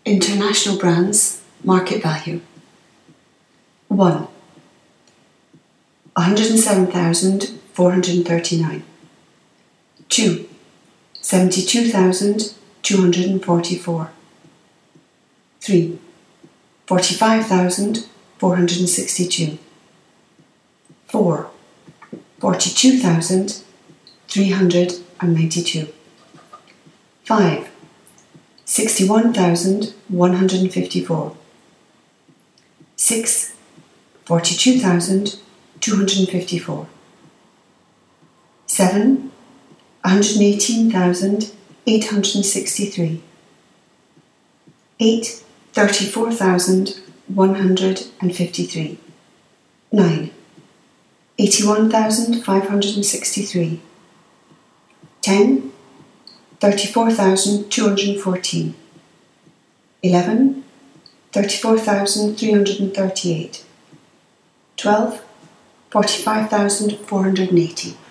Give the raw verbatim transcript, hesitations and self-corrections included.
International brands, market value. one. one hundred seven thousand four hundred thirty-nine. two. seventy-two thousand two hundred forty-four. three. forty-five thousand four hundred sixty-two. four. forty-two thousand three hundred ninety-two. five. sixty-one thousand one hundred fifty-four. six. forty-two thousand two hundred fifty-four. seven. one hundred eighteen thousand eight hundred sixty-three. eight. thirty-four thousand one hundred fifty-three. nine. eighty-one thousand five hundred sixty-three. ten. thirty-four thousand two hundred fourteen. eleven. thirty-four thousand three hundred thirty-eight. twelve. forty-five thousand four hundred eighty.